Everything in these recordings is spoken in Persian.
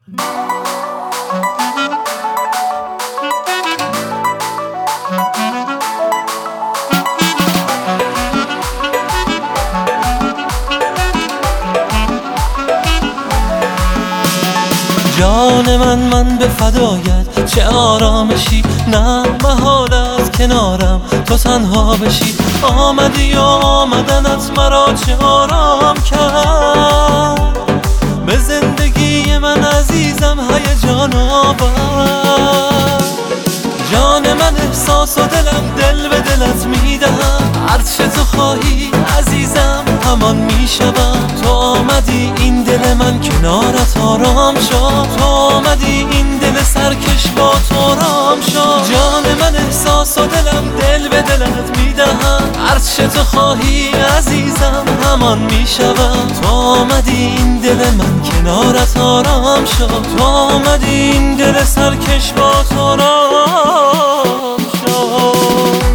جان من به فدایت، چه آرامشی، نه محال از کنارم تو تنها بشی. آمدی و آمدنت مرا چه آرام کرد، به زندگی من عزیزم هیجان آورد. جان من احساس و دلم دل به دلت میدهم، هرچه تو خواهی عزیزم همان میشوم. تو آمدی این دل من کنارت آرام شد، تو آمدی این دل سرکش با تو رام شد. جان من احساس و دلم دل به دلت میدهم، هرچه تو خواهی عزیزم همان میشوم. تو آمدی این دل من کنارت آرام شد، تو آمدی این دل سرکش با تو رام شد.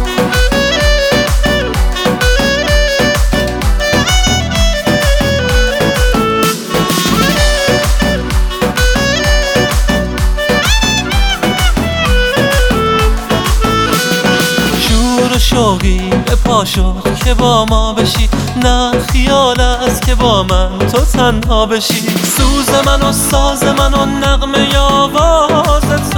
شوقی به پا شد که با ما بشی، نه خیال است که با من تو تنها بشی. سوز من و ساز من و نغمه آواز تو،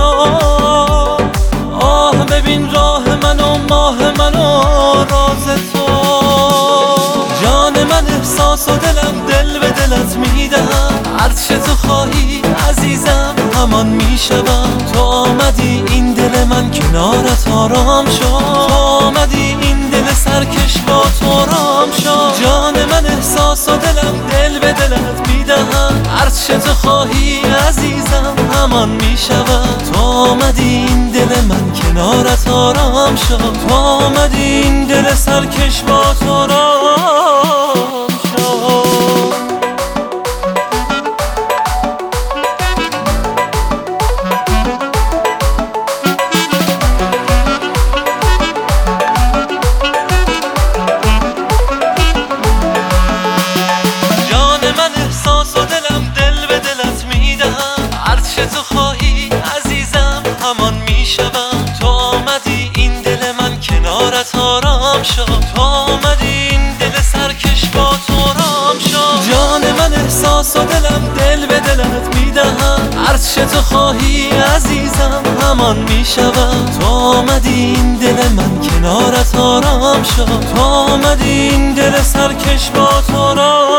آه ببین راه من و ماه من و راز تو. جان من احساس و دلم دل به دلت میدهم، هرچه تو خواهی عزیزم همان میشوم. تو آمدی این دل من کنارت آرام شد، تو آمدی این دل سرکش با تو رام شد. جان من احساس و دلم دل به دلت میدهم، هرچه تو خواهی عزیزم همان میشوم. تو آمدی این دل من کنارت آرام شد، تو آمدی این دل سرکش با تو رام شد. احساس و دلم دل به دلت میدهم، هرچه تو خواهی عزیزم همان میشوم. تو آمدی این دل من کنارت آرام شد، تو آمدی این دل سرکش با تو رام شد. جان من احساس و دلم دل به دلت میدهم، هرچه تو خواهی عزیزم همان میشوم. تو آمدی این دل من کنارت آرام شد، تو آمدی این دل سرکش با تو رام